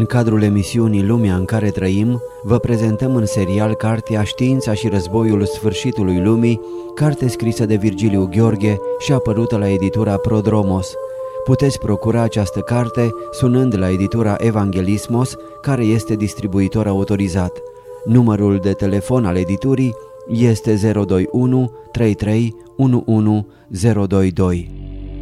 În cadrul emisiunii Lumea în care trăim, vă prezentăm în serial cartea Știința și războiul sfârșitului lumii, carte scrisă de Virgiliu Gheorghe și apărută la editura Prodromos. Puteți procura această carte sunând la editura Evanghelismos, care este distribuitor autorizat. Numărul de telefon al editurii este 021 33 11 022.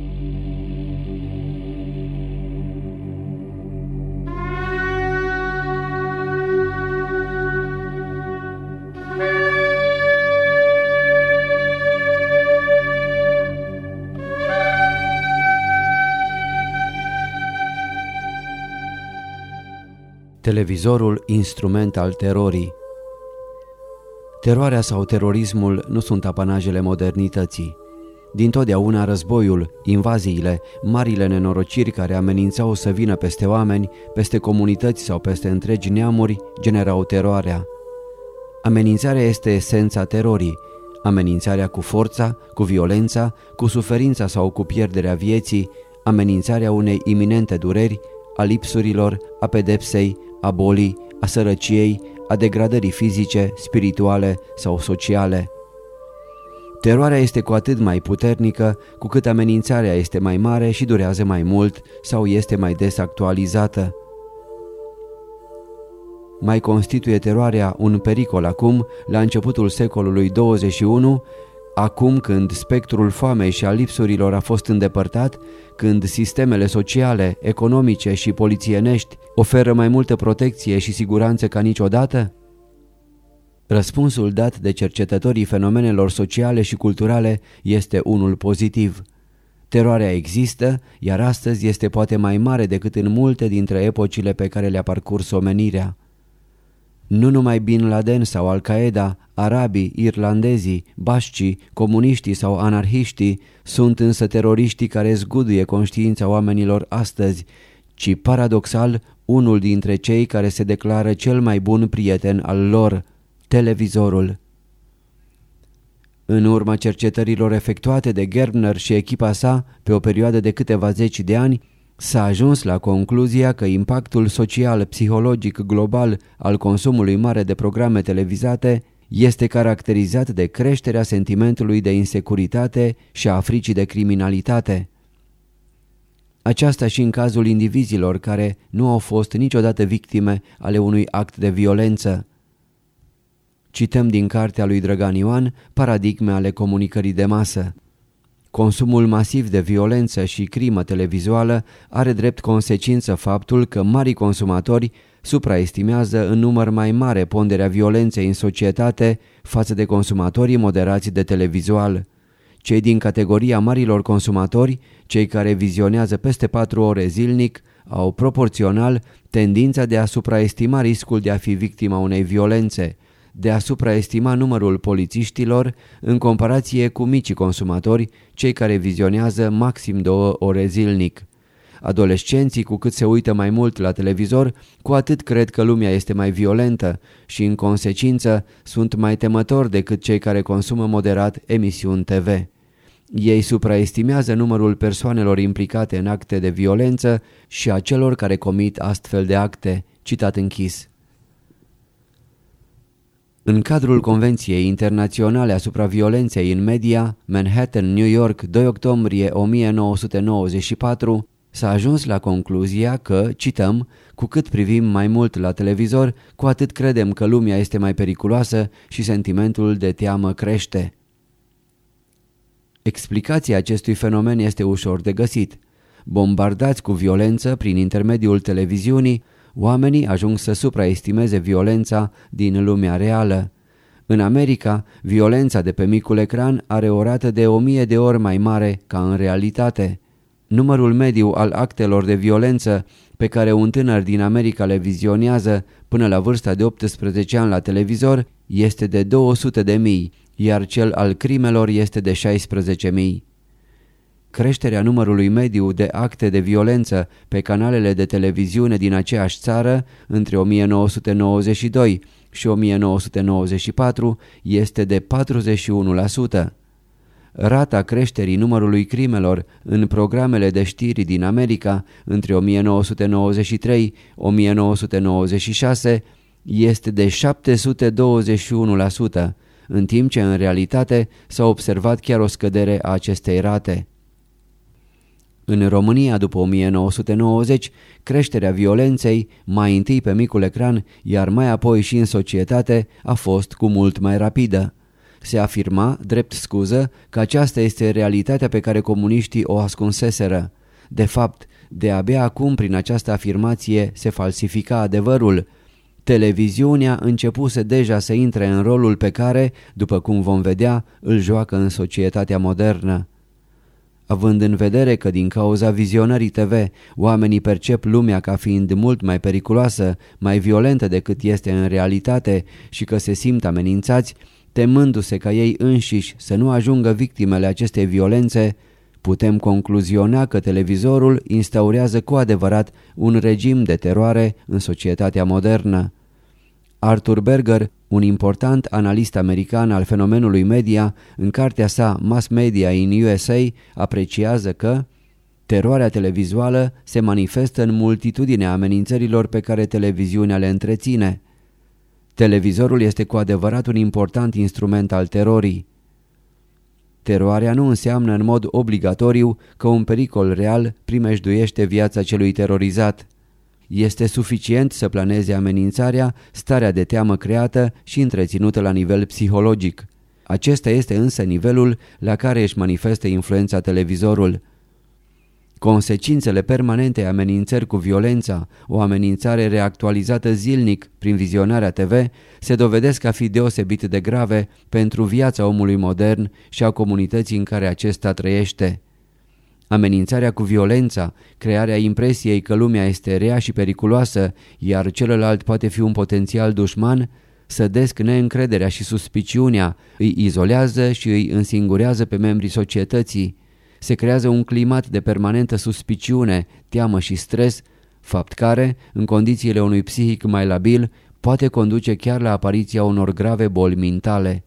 Televizorul, instrument al terorii. Teroarea sau terorismul nu sunt apanajele modernității. Dintotdeauna războiul, invaziile, marile nenorociri care amenințau să vină peste oameni, peste comunități sau peste întregi neamuri, generau teroarea. Amenințarea este esența terorii. Amenințarea cu forța, cu violența, cu suferința sau cu pierderea vieții, amenințarea unei iminente dureri, a lipsurilor, a pedepsei, a bolii, a sărăciei, a degradării fizice, spirituale sau sociale. Teroarea este cu atât mai puternică cu cât amenințarea este mai mare și durează mai mult sau este mai des actualizată. Mai constituie teroarea un pericol acum, la începutul secolului 21, acum când spectrul foamei și al lipsurilor a fost îndepărtat, când sistemele sociale, economice și polițienești oferă mai multă protecție și siguranță ca niciodată? Răspunsul dat de cercetătorii fenomenelor sociale și culturale este unul pozitiv. Teroarea există, iar astăzi este poate mai mare decât în multe dintre epocile pe care le-a parcurs omenirea. Nu numai Bin Laden sau Al-Qaeda, arabii, irlandezii, bașcii, comuniștii sau anarhiștii sunt însă teroriștii care zguduie conștiința oamenilor astăzi, ci paradoxal unul dintre cei care se declară cel mai bun prieten al lor, televizorul. În urma cercetărilor efectuate de Gerbner și echipa sa pe o perioadă de câteva zeci de ani, s-a ajuns la concluzia că impactul social, psihologic, global al consumului mare de programe televizate este caracterizat de creșterea sentimentului de insecuritate și a fricii de criminalitate. Aceasta și în cazul indivizilor care nu au fost niciodată victime ale unui act de violență. Cităm din cartea lui Drăgan Ioan, Paradigme ale comunicării de masă. Consumul masiv de violență și crimă televizuală are drept consecință faptul că marii consumatori supraestimează în număr mai mare ponderea violenței în societate față de consumatorii moderați de televizual. Cei din categoria marilor consumatori, cei care vizionează peste 4 ore zilnic, au proporțional tendința de a supraestima riscul de a fi victima unei violențe, de a supraestima numărul polițiștilor în comparație cu micii consumatori, cei care vizionează maxim 2 ore zilnic. Adolescenții, cu cât se uită mai mult la televizor, cu atât cred că lumea este mai violentă și, în consecință, sunt mai temători decât cei care consumă moderat emisiuni TV. Ei supraestimează numărul persoanelor implicate în acte de violență și a celor care comit astfel de acte. Citat închis. În cadrul Convenției Internaționale asupra violenței în media, Manhattan, New York, 2 octombrie 1994, s-a ajuns la concluzia că, cităm, cu cât privim mai mult la televizor, cu atât credem că lumea este mai periculoasă și sentimentul de teamă crește. Explicația acestui fenomen este ușor de găsit. Bombardați cu violență prin intermediul televiziunii, oamenii ajung să supraestimeze violența din lumea reală. În America, violența de pe micul ecran are o rată de 1000 de ori mai mare ca în realitate. Numărul mediu al actelor de violență pe care un tânăr din America le vizionează până la vârsta de 18 ani la televizor este de 200.000, iar cel al crimelor este de 16.000. Creșterea numărului mediu de acte de violență pe canalele de televiziune din aceeași țară între 1992 și 1994 este de 41%. rata creșterii numărului crimelor în programele de știri din America între 1993-1996 este de 721%, în timp ce în realitate s-a observat chiar o scădere a acestei rate. În România, după 1990, creșterea violenței, mai întâi pe micul ecran, iar mai apoi și în societate, a fost cu mult mai rapidă. Se afirma, drept scuză, că aceasta este realitatea pe care comuniștii o ascunseseră. De fapt, de-abia acum prin această afirmație se falsifica adevărul. Televiziunea începuse deja să intre în rolul pe care, după cum vom vedea, îl joacă în societatea modernă. Având în vedere că din cauza vizionării TV, oamenii percep lumea ca fiind mult mai periculoasă, mai violentă decât este în realitate și că se simt amenințați, temându-se ca ei înșiși să nu ajungă victimele acestei violențe, putem concluziona că televizorul instaurează cu adevărat un regim de teroare în societatea modernă. Arthur Berger, un important analist american al fenomenului media, în cartea sa Mass Media in USA, apreciază că teroarea televizuală se manifestă în multitudinea amenințărilor pe care televiziunea le întreține. Televizorul este cu adevărat un important instrument al terorii. Teroarea nu înseamnă în mod obligatoriu că un pericol real primejduiește viața celui terorizat. Este suficient să planeze amenințarea, starea de teamă creată și întreținută la nivel psihologic. Acesta este însă nivelul la care își manifestă influența televizorul. Consecințele permanente amenințări cu violența, o amenințare reactualizată zilnic prin vizionarea TV, se dovedesc a fi deosebit de grave pentru viața omului modern și a comunității în care acesta trăiește. Amenințarea cu violența, crearea impresiei că lumea este rea și periculoasă, iar celălalt poate fi un potențial dușman, sădesc neîncrederea și suspiciunea, îi izolează și îi însingurează pe membrii societății. Se creează un climat de permanentă suspiciune, teamă și stres, fapt care, în condițiile unui psihic mai labil, poate conduce chiar la apariția unor grave boli mentale.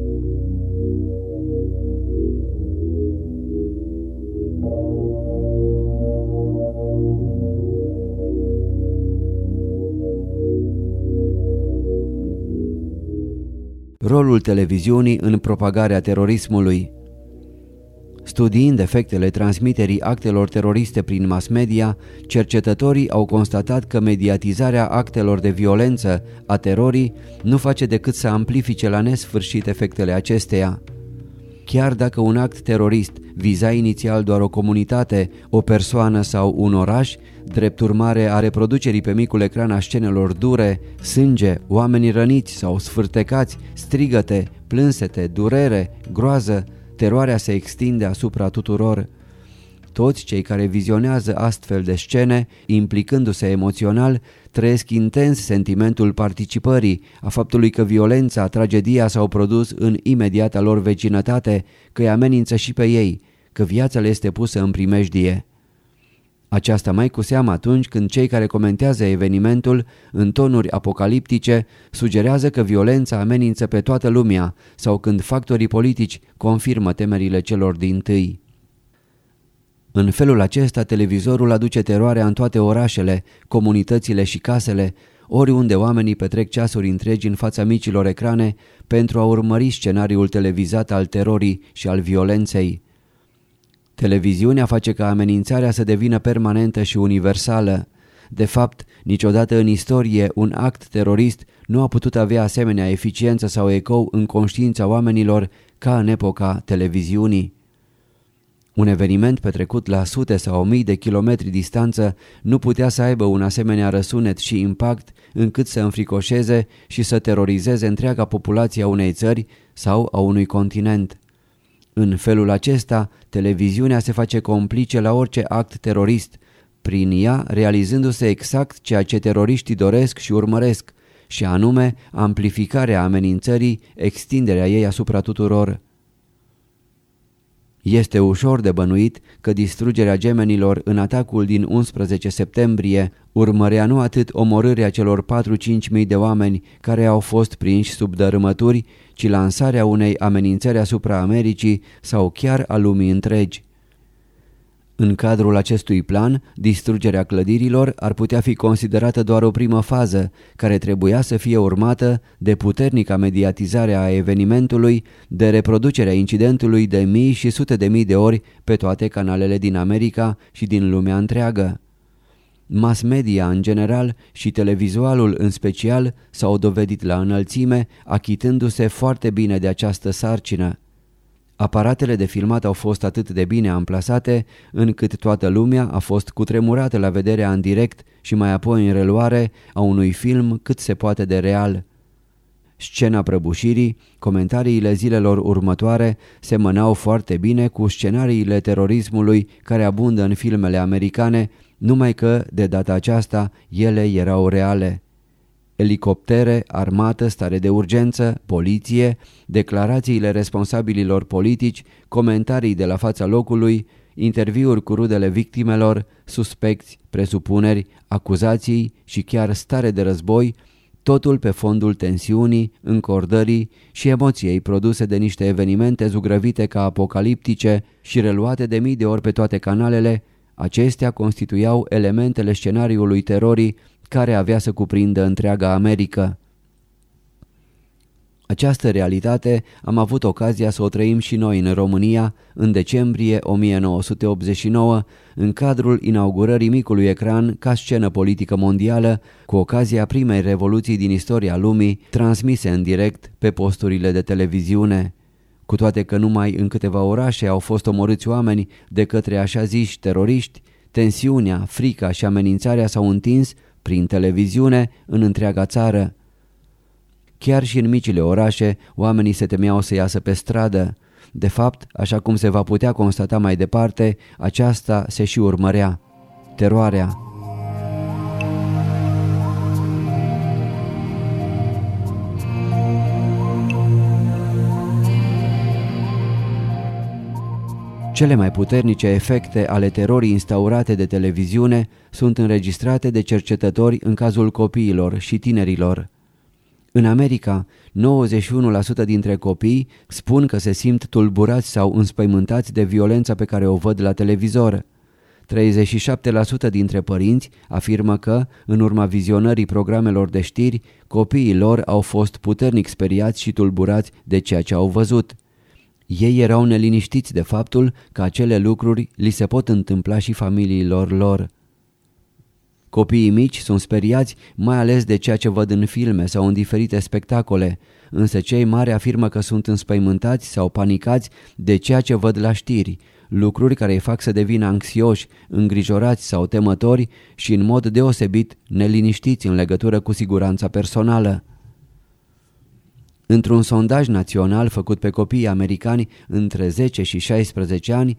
Rolul televiziunii în propagarea terorismului. Studiind efectele transmiterii actelor teroriste prin mass media, cercetătorii au constatat că mediatizarea actelor de violență a terorii nu face decât să amplifice la nesfârșit efectele acesteia. Chiar dacă un act terorist viza inițial doar o comunitate, o persoană sau un oraș, drept urmare a reproducerii pe micul ecran a scenelor dure, sânge, oameni răniți sau sfârtecați, strigăte, plânsete, durere, groază, teroarea se extinde asupra tuturor. Toți cei care vizionează astfel de scene, implicându-se emoțional, trăiesc intens sentimentul participării, a faptului că violența, tragedia s-au produs în imediata lor vecinătate, că îi amenință și pe ei, că viața le este pusă în primejdie. Aceasta mai cu seamă atunci când cei care comentează evenimentul în tonuri apocaliptice sugerează că violența amenință pe toată lumea sau când factorii politici confirmă temerile celor dintâi. În felul acesta, televizorul aduce teroarea în toate orașele, comunitățile și casele, oriunde oamenii petrec ceasuri întregi în fața micilor ecrane pentru a urmări scenariul televizat al terorii și al violenței. Televiziunea face ca amenințarea să devină permanentă și universală. De fapt, niciodată în istorie un act terorist nu a putut avea asemenea eficiență sau ecou în conștiința oamenilor ca în epoca televiziunii. Un eveniment petrecut la sute sau mii de kilometri distanță nu putea să aibă un asemenea răsunet și impact încât să înfricoșeze și să terorizeze întreaga populație a unei țări sau a unui continent. În felul acesta, televiziunea se face complice la orice act terorist, prin ea realizându-se exact ceea ce teroriștii doresc și urmăresc, și anume amplificarea amenințării, extinderea ei asupra tuturor. Este ușor de bănuit că distrugerea gemenilor în atacul din 11 septembrie urmărea nu atât omorârea celor 4-5 mii de oameni care au fost prinși sub dărâmături, ci lansarea unei amenințări asupra Americii sau chiar a lumii întregi. În cadrul acestui plan, distrugerea clădirilor ar putea fi considerată doar o primă fază, care trebuia să fie urmată de puternica mediatizare a evenimentului, de reproducerea incidentului de mii și sute de mii de ori pe toate canalele din America și din lumea întreagă. Mass media în general și televizualul în special s-au dovedit la înălțime, achitându-se foarte bine de această sarcină. Aparatele de filmat au fost atât de bine amplasate încât toată lumea a fost cutremurată la vederea în direct și mai apoi în reluare a unui film cât se poate de real. Scena prăbușirii, comentariile zilelor următoare semănau foarte bine cu scenariile terorismului care abundă în filmele americane, numai că, de data aceasta, ele erau reale. Elicoptere, armată, stare de urgență, poliție, declarațiile responsabililor politici, comentarii de la fața locului, interviuri cu rudele victimelor, suspecți, presupuneri, acuzații și chiar stare de război, totul pe fondul tensiunii, încordării și emoției produse de niște evenimente zugrăvite ca apocaliptice și reluate de mii de ori pe toate canalele. Acestea constituiau elementele scenariului terorii care avea să cuprindă întreaga Americă. Această realitate am avut ocazia să o trăim și noi în România în decembrie 1989, în cadrul inaugurării micului ecran ca scenă politică mondială, cu ocazia primei revoluții din istoria lumii, transmise în direct pe posturile de televiziune. Cu toate că numai în câteva orașe au fost omorâți oameni de către așa ziși teroriști, tensiunea, frica și amenințarea s-au întins prin televiziune în întreaga țară. Chiar și în micile orașe, oamenii se temeau să iasă pe stradă. De fapt, așa cum se va putea constata mai departe, aceasta se și urmărea: teroarea. Cele mai puternice efecte ale terorii instaurate de televiziune sunt înregistrate de cercetători în cazul copiilor și tinerilor. În America, 91% dintre copii spun că se simt tulburați sau înspăimântați de violența pe care o văd la televizor. 37% dintre părinți afirmă că, în urma vizionării programelor de știri, copiii lor au fost puternic speriați și tulburați de ceea ce au văzut. Ei erau neliniștiți de faptul că acele lucruri li se pot întâmpla și familiilor lor. Copiii mici sunt speriați mai ales de ceea ce văd în filme sau în diferite spectacole, însă cei mari afirmă că sunt înspăimântați sau panicați de ceea ce văd la știri, lucruri care îi fac să devină anxioși, îngrijorați sau temători și în mod deosebit neliniștiți în legătură cu siguranța personală. Într-un sondaj național făcut pe copiii americani între 10 și 16 ani,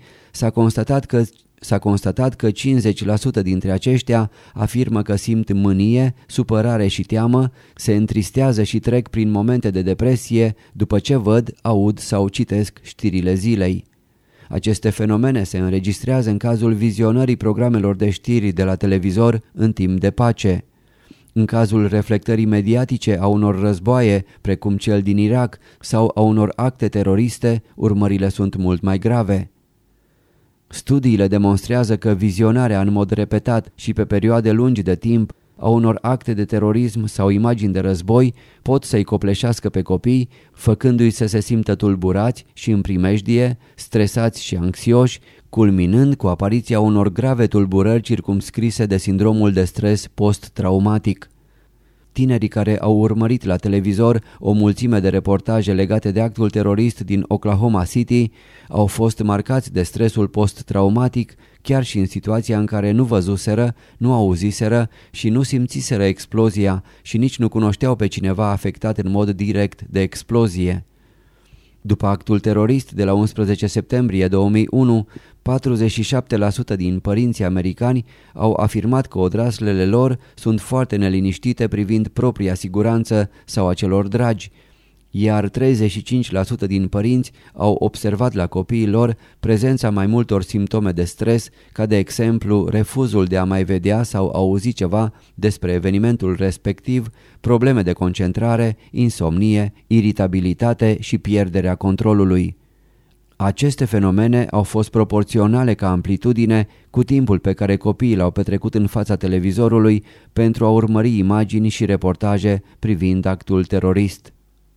s-a constatat că 50% dintre aceștia afirmă că simt mânie, supărare și teamă, se întristează și trec prin momente de depresie după ce văd, aud sau citesc știrile zilei. Aceste fenomene se înregistrează în cazul vizionării programelor de știri de la televizor în timp de pace. În cazul reflectării mediatice a unor războaie, precum cel din Irak, sau a unor acte teroriste, urmările sunt mult mai grave. Studiile demonstrează că vizionarea în mod repetat și pe perioade lungi de timp a unor acte de terorism sau imagini de război pot să-i copleșească pe copii, făcându-i să se simtă tulburați și în primejdie, stresați și anxioși, culminând cu apariția unor grave tulburări circumscrise de sindromul de stres post-traumatic. Tinerii care au urmărit la televizor o mulțime de reportaje legate de actul terorist din Oklahoma City au fost marcați de stresul post-traumatic chiar și în situația în care nu văzuseră, nu auziseră și nu simțiseră explozia și nici nu cunoșteau pe cineva afectat în mod direct de explozie. După actul terorist de la 11 septembrie 2001, 47% din părinții americani au afirmat că odraslele lor sunt foarte neliniștite privind propria siguranță sau a celor dragi. iar 35% din părinți au observat la copiii lor prezența mai multor simptome de stres, ca de exemplu refuzul de a mai vedea sau auzi ceva despre evenimentul respectiv, probleme de concentrare, insomnie, iritabilitate și pierderea controlului. Aceste fenomene au fost proporționale ca amplitudine cu timpul pe care copiii l-au petrecut în fața televizorului pentru a urmări imagini și reportaje privind actul terorist.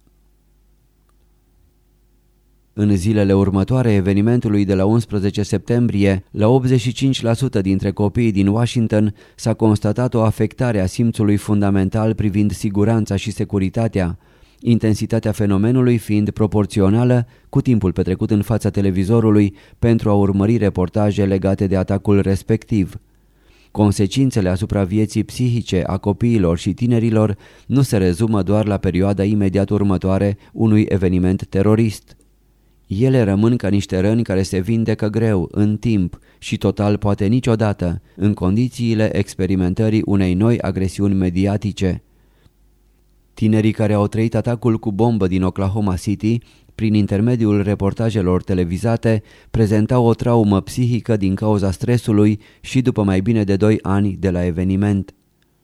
În zilele următoare evenimentului de la 11 septembrie, la 85% dintre copiii din Washington s-a constatat o afectare a simțului fundamental privind siguranța și securitatea, intensitatea fenomenului fiind proporțională cu timpul petrecut în fața televizorului pentru a urmări reportaje legate de atacul respectiv. Consecințele asupra vieții psihice a copiilor și tinerilor nu se rezumă doar la perioada imediat următoare unui eveniment terorist. Ele rămân ca niște răni care se vindecă greu, în timp și total poate niciodată, în condițiile experimentării unei noi agresiuni mediatice. Tinerii care au trăit atacul cu bombă din Oklahoma City, prin intermediul reportajelor televizate, prezentau o traumă psihică din cauza stresului și după mai bine de 2 ani de la eveniment.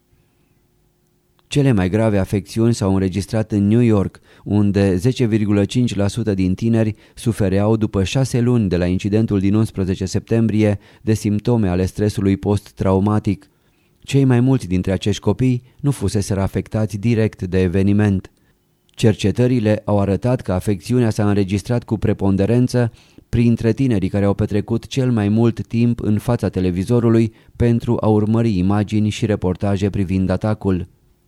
Cele mai grave afecțiuni s-au înregistrat în New York, unde 10,5% din tineri sufereau după 6 luni de la incidentul din 11 septembrie de simptome ale stresului post-traumatic. Cei mai mulți dintre acești copii nu fuseseră afectați direct de eveniment. Cercetările au arătat că afecțiunea s-a înregistrat cu preponderență printre tinerii care au petrecut cel mai mult timp în fața televizorului pentru a urmări imagini și reportaje privind atacul.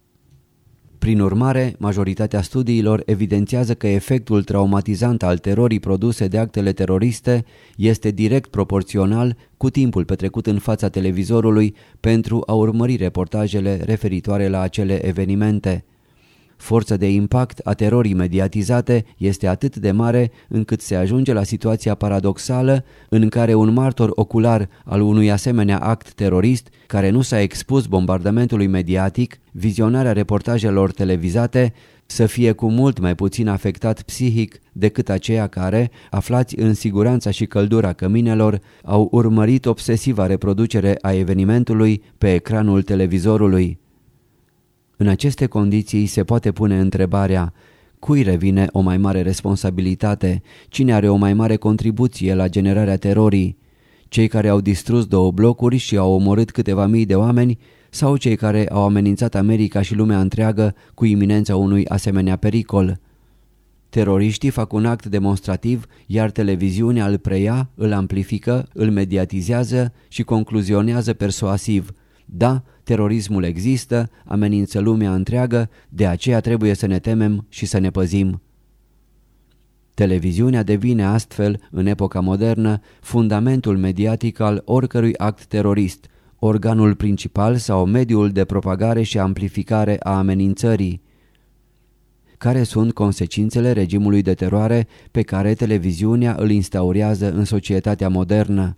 Prin urmare, majoritatea studiilor evidențiază că efectul traumatizant al terorii produse de actele teroriste este direct proporțional cu timpul petrecut în fața televizorului pentru a urmări reportajele referitoare la acele evenimente. Forța de impact a terorii mediatizate este atât de mare încât se ajunge la situația paradoxală în care un martor ocular al unui asemenea act terorist, care nu s-a expus bombardamentului mediatic, vizionarea reportajelor televizate, să fie cu mult mai puțin afectat psihic decât aceia care, aflați în siguranța și căldura căminelor, au urmărit obsesiva reproducere a evenimentului pe ecranul televizorului. În aceste condiții se poate pune întrebarea: cui revine o mai mare responsabilitate? Cine are o mai mare contribuție la generarea terorii? Cei care au distrus 2 blocuri și au omorât câteva mii de oameni sau cei care au amenințat America și lumea întreagă cu iminența unui asemenea pericol? Teroriștii fac un act demonstrativ, iar televiziunea îl preia, îl amplifică, îl mediatizează și concluzionează persuasiv: da, terorismul există, amenință lumea întreagă, de aceea trebuie să ne temem și să ne păzim. Televiziunea devine astfel, în epoca modernă, fundamentul mediatic al oricărui act terorist, organul principal sau mediul de propagare și amplificare a amenințării. Care sunt consecințele regimului de teroare pe care televiziunea îl instaurează în societatea modernă?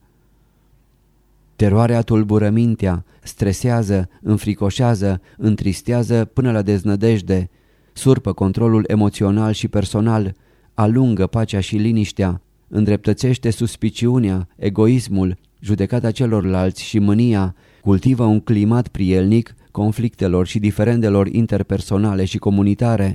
Teroarea tulbură mintea, stresează, înfricoșează, întristează până la deznădejde, surpă controlul emoțional și personal, alungă pacea și liniștea, îndreptățește suspiciunea, egoismul, judecata celorlalți și mânia, cultivă un climat prielnic conflictelor și diferendelor interpersonale și comunitare.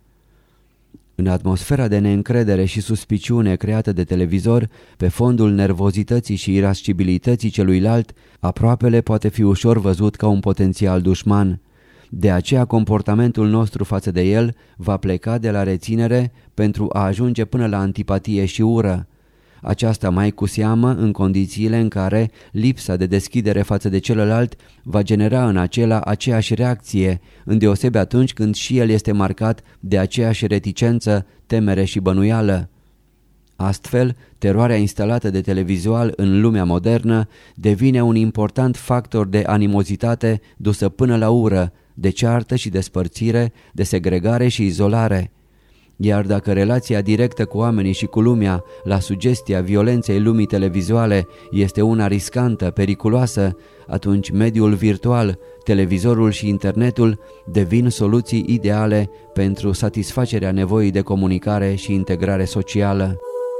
În atmosfera de neîncredere și suspiciune creată de televizor, pe fondul nervozității și irascibilității celuilalt, aproapele poate fi ușor văzut ca un potențial dușman. De aceea comportamentul nostru față de el va pleca de la reținere pentru a ajunge până la antipatie și ură. Aceasta mai cu seamă în condițiile în care lipsa de deschidere față de celălalt va genera în acela aceeași reacție, îndeosebi atunci când și el este marcat de aceeași reticență, temere și bănuială. Astfel, teroarea instalată de televizual în lumea modernă devine un important factor de animozitate dusă până la ură, de ceartă și despărțire, de segregare și izolare. Iar dacă relația directă cu oamenii și cu lumea, la sugestia violenței lumii televizuale, este una riscantă, periculoasă, atunci mediul virtual, televizorul și internetul devin soluții ideale pentru satisfacerea nevoii de comunicare și integrare socială.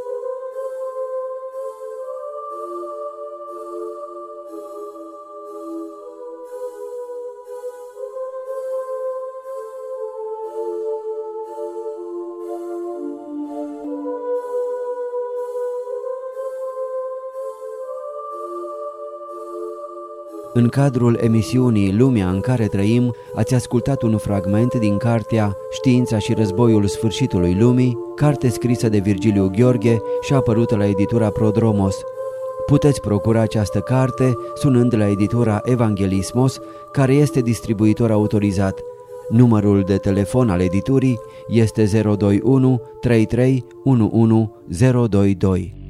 În cadrul emisiunii Lumea în care trăim, ați ascultat un fragment din cartea Știința și războiul sfârșitului lumii, carte scrisă de Virgiliu Gheorghe și apărută la editura Prodromos. Puteți procura această carte sunând la editura Evanghelismos, care este distribuitor autorizat. Numărul de telefon al editurii este 021 33 11 022.